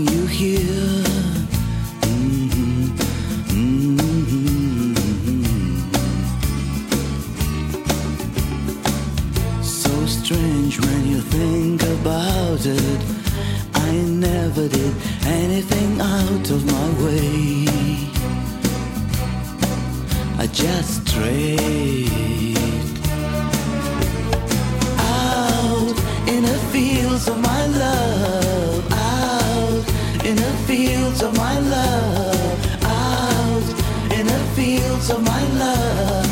bring you here. Mhm, mhm. So strange when you think about it. I never did anything out of my way. I just strayed out in the fields of my love, out in the fields of my love, out in the fields of my love.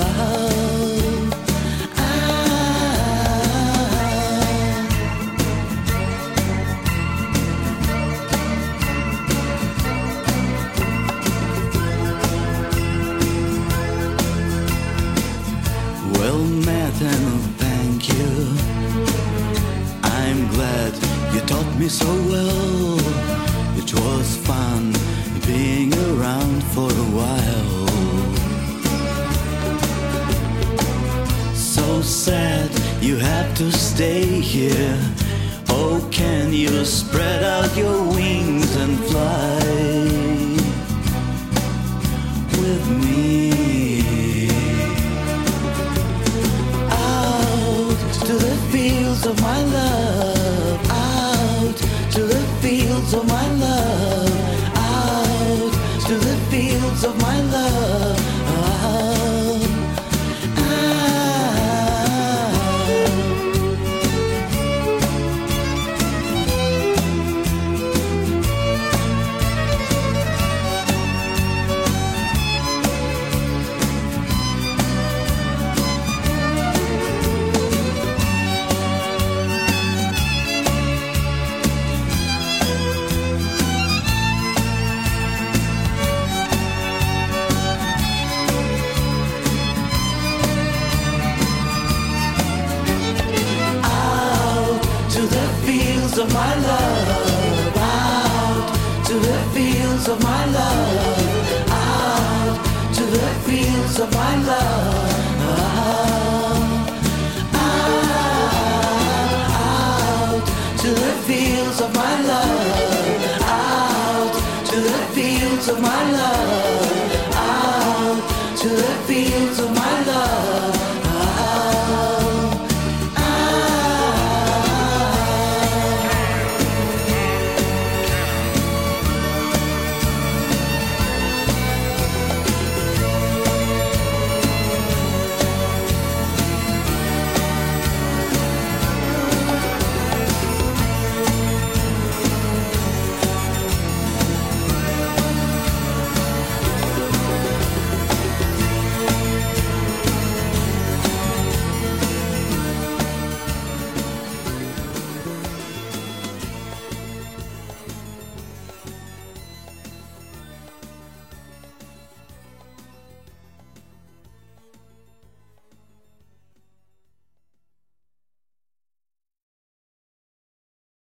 Well met and thank you. I'm glad you taught me so well. It was fun being around for a while. So sad you have to stay here. Oh, can you spread out your wings and fly with me? To the fields of my love, out to the fields of my love, out to the fields of my love. Of my love, out to the fields of my love, out to the fields of my love, out to the fields of my love, out to the fields of my love.